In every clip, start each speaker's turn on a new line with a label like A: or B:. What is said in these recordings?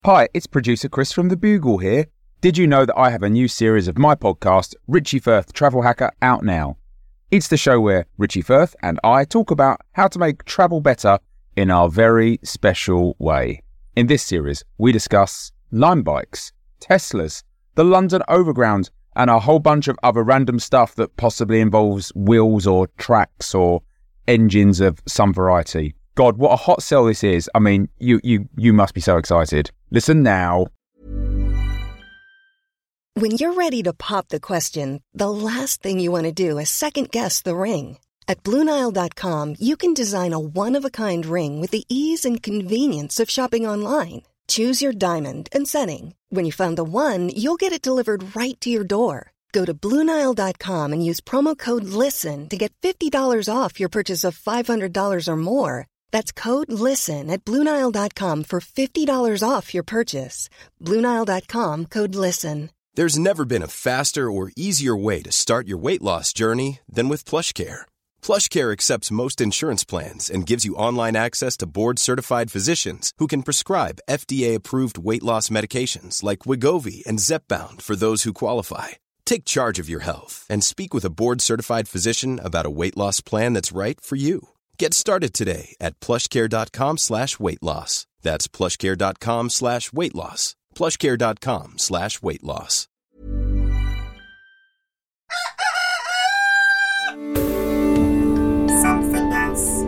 A: Hi, it's producer Chris from The Bugle here. Did you know that I have a new series of my podcast, Richie Firth Travel Hacker, out now? It's the show where Richie Firth and I talk about how to make travel better in our very special way. In this series, we discuss Lime bikes, Teslas, the London Overground, and a whole bunch of other random stuff that possibly involves wheels or tracks or engines of some variety. God, what a hot sell this is. I mean, you must be so excited. Listen now.
B: When you're ready to pop the question, the last thing you want to do is second-guess the ring. At BlueNile.com, you can design a one-of-a-kind ring with the ease and convenience of shopping online. Choose your diamond and setting. When you find the one, you'll get it delivered right to your door. Go to BlueNile.com and use promo code LISTEN to get $50 off your purchase of $500 or more. That's code LISTEN at BlueNile.com for $50 off your purchase. BlueNile.com, code LISTEN.
C: There's never been a faster or easier way to start your weight loss journey than with PlushCare. PlushCare accepts most insurance plans and gives you online access to board-certified physicians who can prescribe FDA-approved weight loss medications like Wegovy and Zepbound for those who qualify. Take charge of your health and speak with a board-certified physician about a weight loss plan that's right for you. Get started today at plushcare.com/weight loss. That's plushcare.com/weight loss. plushcare.com/weight loss.
D: Something else.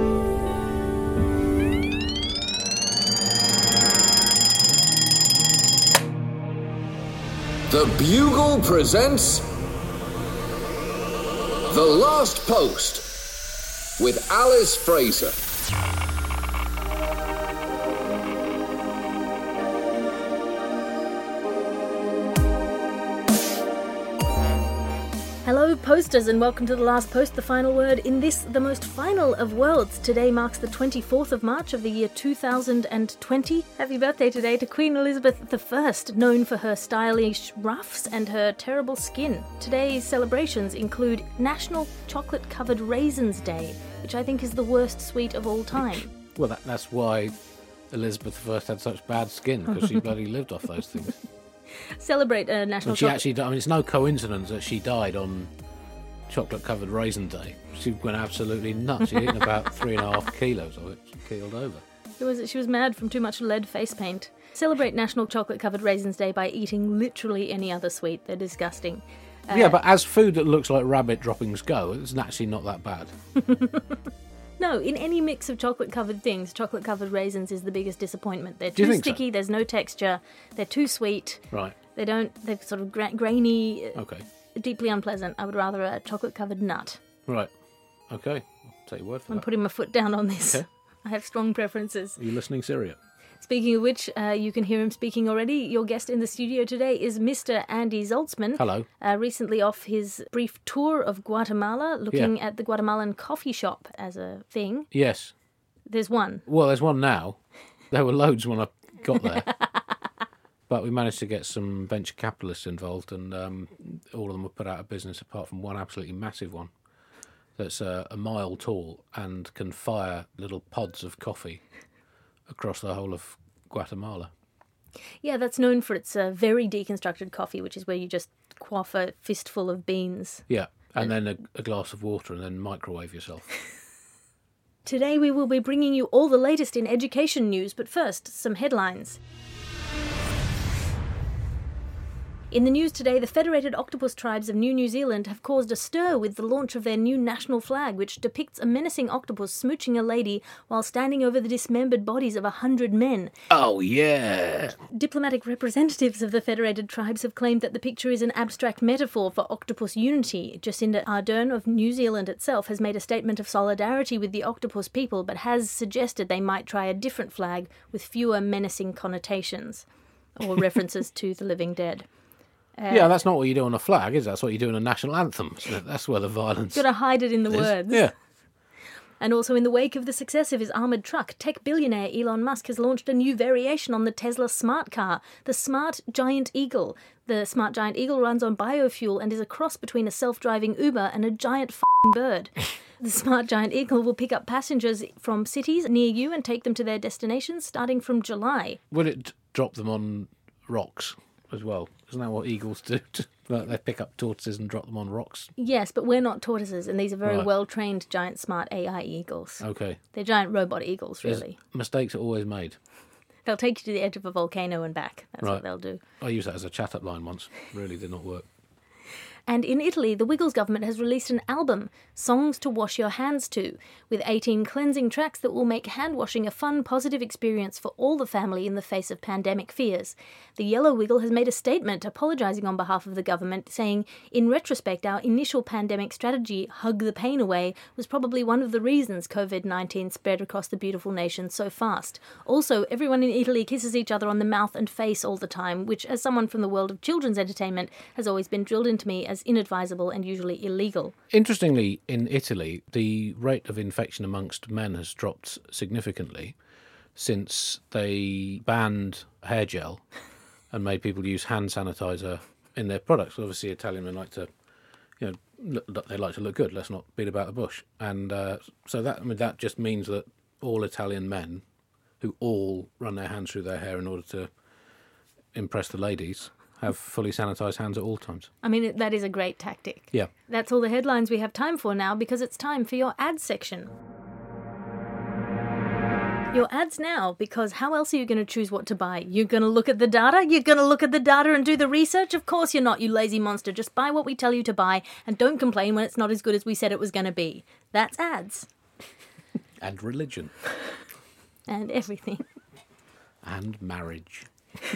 E: The Bugle presents The Last Post with Alice Fraser.
F: Hello posters and welcome to The Last Post, the final word in this, the most final of worlds. Today marks the 24th of March of the year 2020. Happy birthday today to Queen Elizabeth I, known for her stylish ruffs and her terrible skin. Today's celebrations include National Chocolate-Covered Raisins Day, which I think is the worst sweet of all time.
G: Well, that's why Elizabeth I had such bad skin, because she bloody lived off those things.
F: Celebrate National
G: And she actually died. I mean, it's no coincidence that she died on Chocolate-Covered Raisin Day. She went absolutely nuts. She'd eaten about 3.5 kilos of it. She keeled over.
F: She was mad from too much lead face paint. Celebrate National Chocolate-Covered Raisins Day by eating literally any other sweet. They're disgusting.
G: Yeah, but as food that looks like rabbit droppings go, it's actually not that bad.
F: No, in any mix of chocolate-covered things, chocolate-covered raisins is the biggest disappointment. They're
G: Do you
F: too
G: think
F: sticky,
G: so?
F: There's no texture, they're too sweet.
G: Right.
F: They're sort of grainy,
G: Okay.
F: deeply unpleasant. I would rather a chocolate-covered nut.
G: Right. Okay. I'll take your word for
F: I'm
G: that.
F: putting my foot down on this.
G: Okay.
F: I have strong preferences.
G: Are you listening, Syria?
F: Speaking of which, you can hear him speaking already. Your guest in the studio today is Mr. Andy Zaltzman.
G: Hello.
F: Recently off his brief tour of Guatemala, looking at the Guatemalan coffee shop as a thing.
G: Yes.
F: There's one.
G: Well, there's one now. There were loads when I got there. But we managed to get some venture capitalists involved, and all of them were put out of business apart from one absolutely massive one that's a mile tall and can fire little pods of coffee across the whole of Guatemala.
F: Yeah, that's known for its very deconstructed coffee, which is where you just quaff a fistful of beans.
G: Yeah, and then a glass of water and then microwave yourself.
F: Today we will be bringing you all the latest in education news, but first, some headlines. In the news today, the Federated Octopus Tribes of New Zealand have caused a stir with the launch of their new national flag, which depicts a menacing octopus smooching a lady while standing over the dismembered bodies of 100 men.
G: Oh, yeah!
F: Diplomatic representatives of the Federated Tribes have claimed that the picture is an abstract metaphor for octopus unity. Jacinda Ardern of New Zealand itself has made a statement of solidarity with the octopus people, but has suggested they might try a different flag with fewer menacing connotations or references to the living dead.
G: Yeah, that's not what you do on a flag, is it? That's what you do in a national anthem. So that's where the violence
F: Got to hide it in the words.
G: Yeah.
F: And also in the wake of the success of his armoured truck, tech billionaire Elon Musk has launched a new variation on the Tesla smart car, the Smart Giant Eagle. The Smart Giant Eagle runs on biofuel and is a cross between a self-driving Uber and a giant f***ing bird. The Smart Giant Eagle will pick up passengers from cities near you and take them to their destinations starting from July.
G: Will it drop them on rocks as well. Isn't that what eagles do? They pick up tortoises and drop them on rocks.
F: Yes, but we're not tortoises, and these are very
G: Right.
F: well-trained, giant, smart AI eagles.
G: Okay.
F: They're giant robot eagles, really.
G: Mistakes are always made.
F: They'll take you to the edge of a volcano and back. That's
G: Right.
F: what they'll do.
G: I used that as a chat-up line once. Really did not work.
F: And in Italy, the Wiggles government has released an album, Songs to Wash Your Hands To, with 18 cleansing tracks that will make hand washing a fun, positive experience for all the family in the face of pandemic fears. The Yellow Wiggle has made a statement apologising on behalf of the government, saying, in retrospect, our initial pandemic strategy, Hug the Pain Away, was probably one of the reasons COVID-19 spread across the beautiful nation so fast. Also, everyone in Italy kisses each other on the mouth and face all the time, which, as someone from the world of children's entertainment, has always been drilled into me as inadvisable and usually illegal.
G: Interestingly, in Italy, the rate of infection amongst men has dropped significantly since they banned hair gel and made people use hand sanitizer in their products. Obviously, Italian men like to, they like to look good. Let's not beat about the bush. And so that just means that all Italian men, who all run their hands through their hair in order to impress the ladies, have fully sanitised hands at all times.
F: I mean, that is a great tactic.
G: Yeah.
F: That's all the headlines we have time for now, because it's time for your ads section. Your ads now, because how else are you going to choose what to buy? You're going to look at the data? You're going to look at the data and do the research? Of course you're not, you lazy monster. Just buy what we tell you to buy and don't complain when it's not as good as we said it was going to be. That's ads.
G: And religion.
F: And everything.
G: And marriage.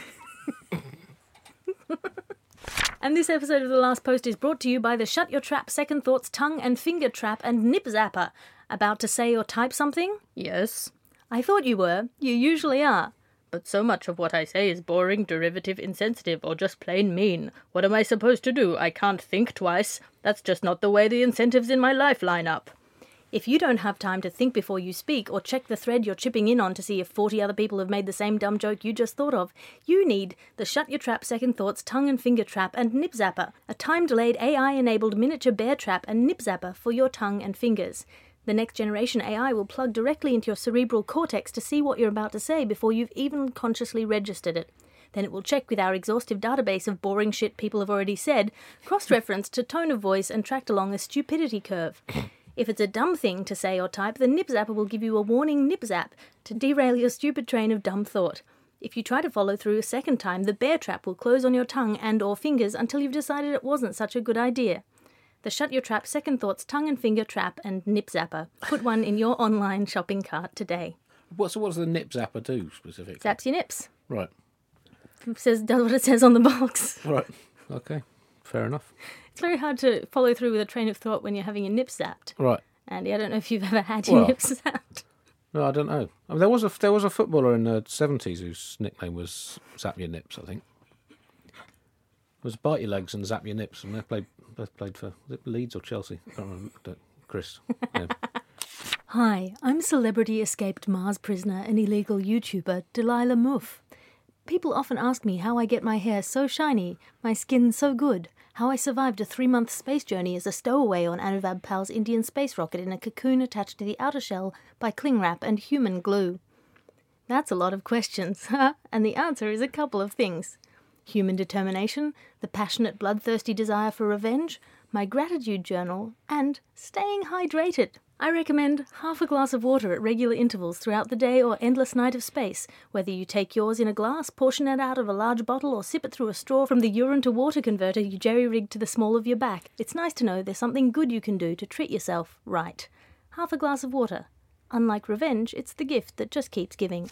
F: And this episode of The Last Post is brought to you by the Shut Your Trap, Second Thoughts, Tongue and Finger Trap and Nip Zapper. About to say or type something? Yes. I thought you were. You usually are. But so much of what I say is boring, derivative, insensitive, or just plain mean. What am I supposed to do? I can't think twice. That's just not the way the incentives in my life line up. If you don't have time to think before you speak or check the thread you're chipping in on to see if 40 other people have made the same dumb joke you just thought of, you need the Shut Your Trap, Second Thoughts, Tongue and Finger Trap and Nip Zapper, a time-delayed AI-enabled miniature bear trap and nip zapper for your tongue and fingers. The next generation AI will plug directly into your cerebral cortex to see what you're about to say before you've even consciously registered it. Then it will check with our exhaustive database of boring shit people have already said, cross-referenced to tone of voice and tracked along a stupidity curve. If it's a dumb thing to say or type, the Nip Zapper will give you a warning nip zap to derail your stupid train of dumb thought. If you try to follow through a second time, the bear trap will close on your tongue and or fingers until you've decided it wasn't such a good idea. The Shut Your Trap, Second Thoughts, Tongue and Finger Trap and Nip Zapper. Put one in your online shopping cart today.
G: What does the nip zapper do specifically?
F: Zaps your nips.
G: Right.
F: Does what it says on the box.
G: Right. Okay. Fair enough.
F: It's very hard to follow through with a train of thought when you're having your nips zapped.
G: Right.
F: Andy, I don't know if you've ever had your nips zapped.
G: No, I don't know. I mean, there was a footballer in the 70s whose nickname was Zap Your Nips, I think. It was Bite Your Legs and Zap Your Nips, and they both played for was it Leeds or Chelsea? I can't remember. Chris. Yeah.
F: Hi, I'm celebrity escaped Mars prisoner and illegal YouTuber Delilah Muff. People often ask me how I get my hair so shiny, my skin so good, how I survived a 3-month space journey as a stowaway on Anuvab Pal's Indian space rocket in a cocoon attached to the outer shell by cling wrap and human glue. That's a lot of questions, and the answer is a couple of things. Human determination, the passionate bloodthirsty desire for revenge, my gratitude journal, and staying hydrated. I recommend half a glass of water at regular intervals throughout the day or endless night of space, whether you take yours in a glass, portion it out of a large bottle, or sip it through a straw from the urine to water converter you jerry-rigged to the small of your back. It's nice to know there's something good you can do to treat yourself right. Half a glass of water. Unlike revenge, it's the gift that just keeps giving.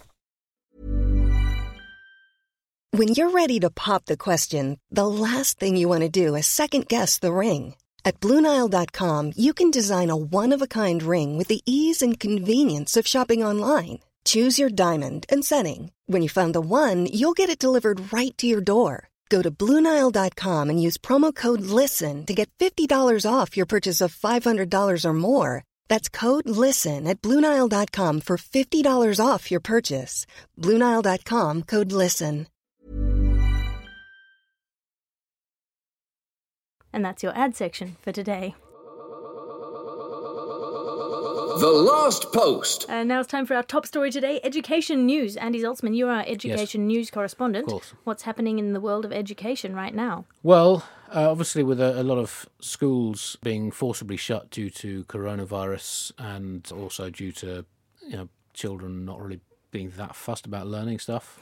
B: When you're ready to pop the question, the last thing you want to do is second-guess the ring. At BlueNile.com, you can design a one-of-a-kind ring with the ease and convenience of shopping online. Choose your diamond and setting. When you find the one, you'll get it delivered right to your door. Go to BlueNile.com and use promo code LISTEN to get $50 off your purchase of $500 or more. That's code LISTEN at BlueNile.com for $50 off your purchase. BlueNile.com, code LISTEN.
F: And that's your ad section for today.
E: The Last Post.
F: And now it's time for our top story today, education news. Andy Zaltzman, you're our education news correspondent.
G: Of course.
F: What's happening in the world of education right now?
G: Well, obviously with a lot of schools being forcibly shut due to coronavirus and also due to children not really being that fussed about learning stuff,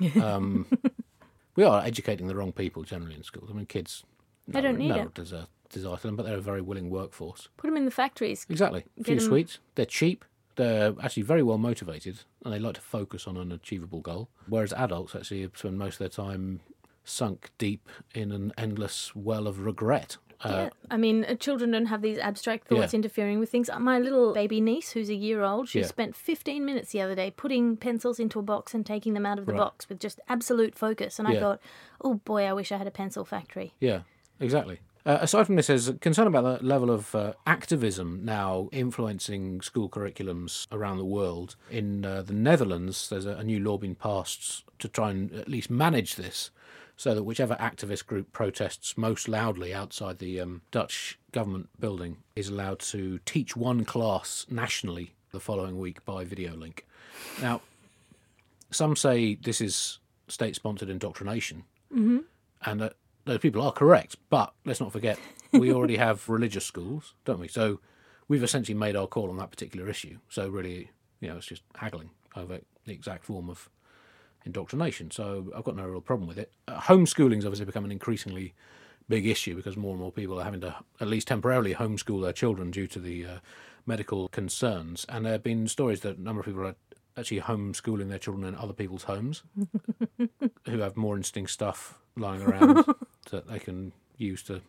G: we are educating the wrong people generally in schools. I mean, kids
F: They don't need it.
G: There's a desire for them, but they're a very willing workforce.
F: Put them in the factories.
G: Exactly. A few sweets. They're cheap. They're actually very well motivated, and they like to focus on an achievable goal. Whereas adults actually spend most of their time sunk deep in an endless well of regret.
F: Yeah. I mean, children don't have these abstract thoughts interfering with things. My little baby niece, who's a year old, she spent 15 minutes the other day putting pencils into a box and taking them out of the box with just absolute focus. And I thought, oh boy, I wish I had a pencil factory. Yeah,
G: exactly. Aside from this, there's concern about the level of activism now influencing school curriculums around the world. In the Netherlands, there's a new law being passed to try and at least manage this, so that whichever activist group protests most loudly outside the Dutch government building is allowed to teach one class nationally the following week by video link. Now, some say this is state-sponsored indoctrination, and those people are correct, but let's not forget, we already have religious schools, don't we? So we've essentially made our call on that particular issue. So really, it's just haggling over the exact form of indoctrination. So I've got no real problem with it. Homeschooling's obviously become an increasingly big issue because more and more people are having to at least temporarily homeschool their children due to the medical concerns. And there have been stories that a number of people are actually homeschooling their children in other people's homes who have more interesting stuff lying around that they can use to,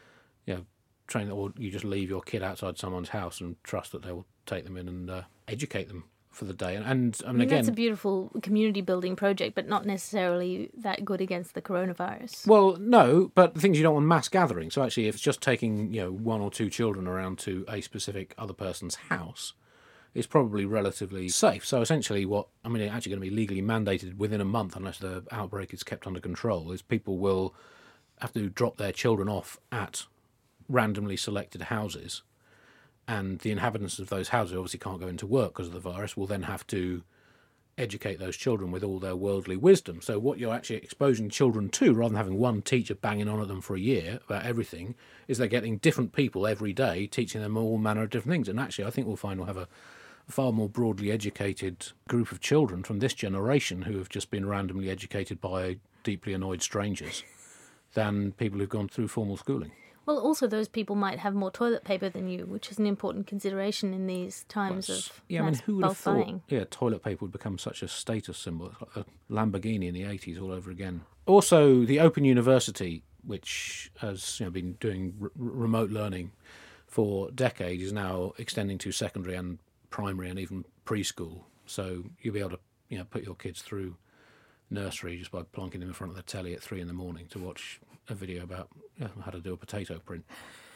G: train, or you just leave your kid outside someone's house and trust that they will take them in and educate them for the day. And I mean, again,
F: that's a beautiful community building project, but not necessarily that good against the coronavirus.
G: Well, no, but the thing is, you don't want mass gathering. So actually, if it's just taking one or two children around to a specific other person's house, it's probably relatively safe. So essentially, it's actually going to be legally mandated within a month, unless the outbreak is kept under control, is people will have to drop their children off at randomly selected houses. And the inhabitants of those houses obviously can't go into work because of the virus, will then have to educate those children with all their worldly wisdom. So what you're actually exposing children to, rather than having one teacher banging on at them for a year about everything, is they're getting different people every day teaching them all manner of different things. And actually, I think we'll find we'll have a far more broadly educated group of children from this generation who have just been randomly educated by deeply annoyed strangers than people who've gone through formal schooling.
F: Well, also those people might have more toilet paper than you, which is an important consideration in these times of mass
G: who would have thought?
F: buying.
G: Yeah, toilet paper would become such a status symbol. It's like a Lamborghini in the 80s all over again. Also, the Open University, which has been doing remote learning for decades, is now extending to secondary and primary and even preschool. So you'll be able to put your kids through nursery just by plonking them in front of the telly at 3 a.m. to watch a video about how to do a potato print.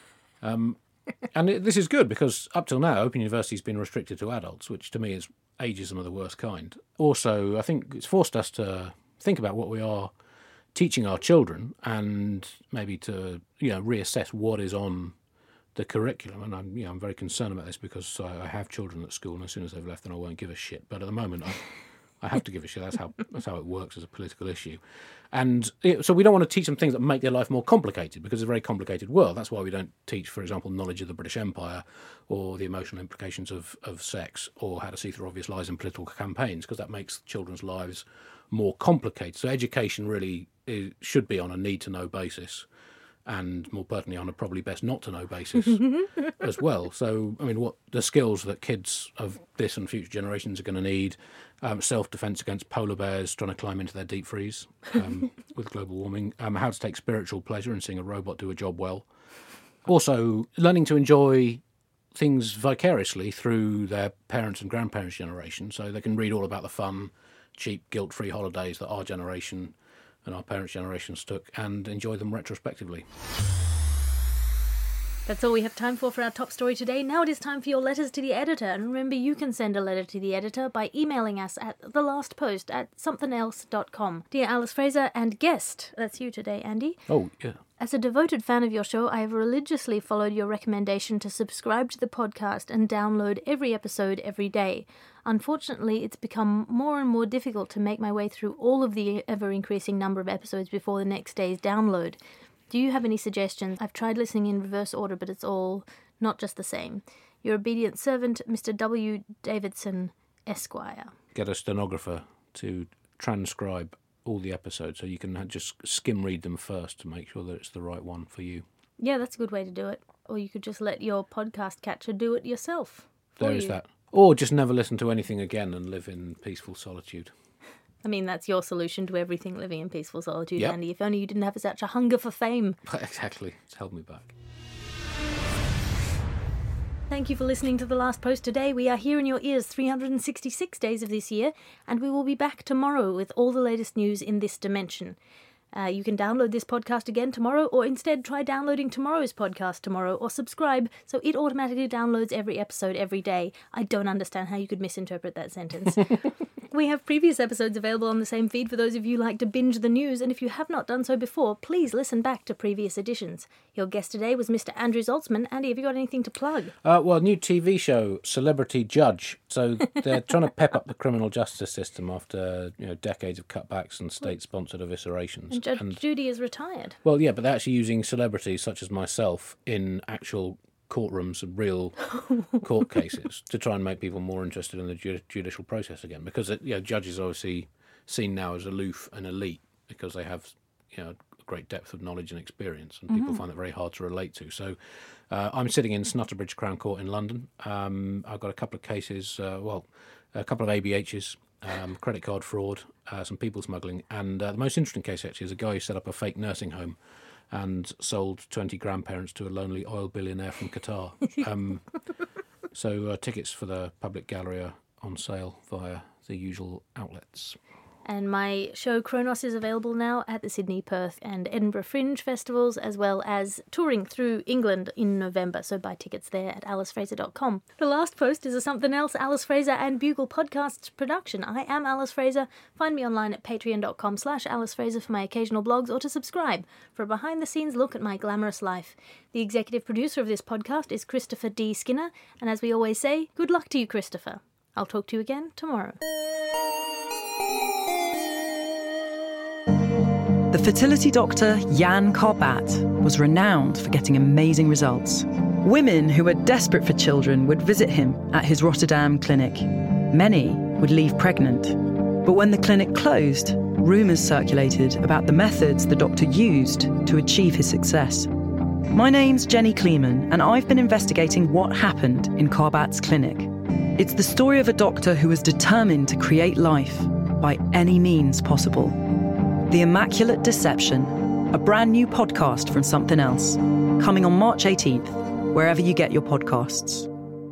G: This is good because up till now, Open University's been restricted to adults, which to me is ageism of the worst kind. Also, I think it's forced us to think about what we are teaching our children and maybe to reassess what is on the curriculum. And I'm very concerned about this because I have children at school, and as soon as they've left, then I won't give a shit. But at the moment, I have to give a shit. That's how it works as a political issue. And so we don't want to teach them things that make their life more complicated because it's a very complicated world. That's why we don't teach, for example, knowledge of the British Empire or the emotional implications of sex or how to see through obvious lies in political campaigns, because that makes children's lives more complicated. So education really should be on a need-to-know basis, and more pertinently on a probably best not to know basis as well. So, what the skills that kids of this and future generations are going to need, self-defense against polar bears trying to climb into their deep freeze with global warming, how to take spiritual pleasure in seeing a robot do a job well. Also, learning to enjoy things vicariously through their parents and grandparents' generation, so they can read all about the fun, cheap, guilt-free holidays that our generation and our parents' generations took and enjoy them retrospectively.
F: That's all we have time for our top story today. Now it is time for your letters to the editor. And remember, you can send a letter to the editor by emailing us at thelastpost@somethingelse.com. Dear Alice Fraser and guest, that's you today, Andy.
G: Oh, yeah.
F: As a devoted fan of your show, I have religiously followed your recommendation to subscribe to the podcast and download every episode every day. Unfortunately, it's become more and more difficult to make my way through all of the ever-increasing number of episodes before the next day's download. Do you have any suggestions? I've tried listening in reverse order, but it's all not just the same. Your obedient servant, Mr. W. Davidson, Esquire.
G: Get a stenographer to transcribe all the episodes so you can just skim read them first to make sure that it's the right one for you.
F: Yeah, that's a good way to do it. Or you could just let your podcast catcher do it yourself.
G: There is that. Or just never listen to anything again and live in peaceful solitude.
F: I mean, that's your solution to everything, living in peaceful solitude,
G: Yep.
F: Andy. If only you didn't have such a hunger for fame.
G: Exactly. It's held me back.
F: Thank you for listening to The Last Post today. We are here in your ears 366 days of this year, and we will be back tomorrow with all the latest news in this dimension. You can download this podcast again tomorrow, or instead try downloading tomorrow's podcast tomorrow, or subscribe so it automatically downloads every episode every day. I don't understand how you could misinterpret that sentence. We have previous episodes available on the same feed for those of you who like to binge the news, and if you have not done so before, please listen back to previous editions. Your guest today was Mr. Andrew Zaltzman. Andy, have you got anything to plug?
G: Well, new TV show, Celebrity Judge. So they're trying to pep up the criminal justice system after decades of cutbacks and state-sponsored eviscerations.
F: And Judge Judy is retired.
G: Well, yeah, but they're actually using celebrities such as myself in actual courtrooms and real court cases to try and make people more interested in the judicial process again. Because judges are obviously seen now as aloof and elite because they have a great depth of knowledge and experience, and people find it very hard to relate to. So I'm sitting in Snutterbridge Crown Court in London. I've got a couple of cases, a couple of ABHs, credit card fraud, some people smuggling, and the most interesting case actually is a guy who set up a fake nursing home and sold 20 grandparents to a lonely oil billionaire from Qatar. So tickets for the public gallery are on sale via the usual outlets.
F: And my show Kronos is available now at the Sydney, Perth and Edinburgh Fringe festivals, as well as touring through England in November, so buy tickets there at alicefraser.com. The Last Post is a Something Else Alice Fraser and Bugle Podcasts production. I am Alice Fraser. Find me online at patreon.com/Alice Fraser for my occasional blogs, or to subscribe for a behind-the-scenes look at my glamorous life. The executive producer of this podcast is Christopher D. Skinner, and as we always say, good luck to you, Christopher. I'll talk to you again tomorrow.
D: The fertility doctor Jan Karbat was renowned for getting amazing results. Women who were desperate for children would visit him at his Rotterdam clinic. Many would leave pregnant. But when the clinic closed, rumours circulated about the methods the doctor used to achieve his success. My name's Jenny Kleeman, and I've been investigating what happened in Karbat's clinic. It's the story of a doctor who was determined to create life by any means possible. The Immaculate Deception, a brand new podcast from Something Else, coming on March 18th, wherever you get your podcasts.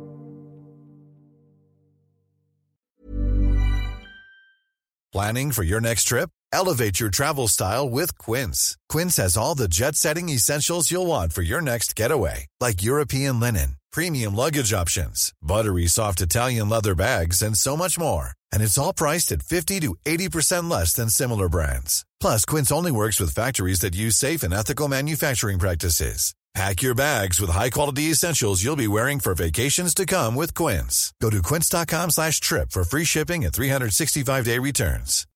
H: Planning for your next trip? Elevate your travel style with Quince. Quince has all the jet-setting essentials you'll want for your next getaway, like European linen, premium luggage options, buttery soft Italian leather bags, and so much more. And it's all priced at 50 to 80% less than similar brands. Plus, Quince only works with factories that use safe and ethical manufacturing practices. Pack your bags with high-quality essentials you'll be wearing for vacations to come with Quince. Go to quince.com/trip for free shipping and 365-day returns.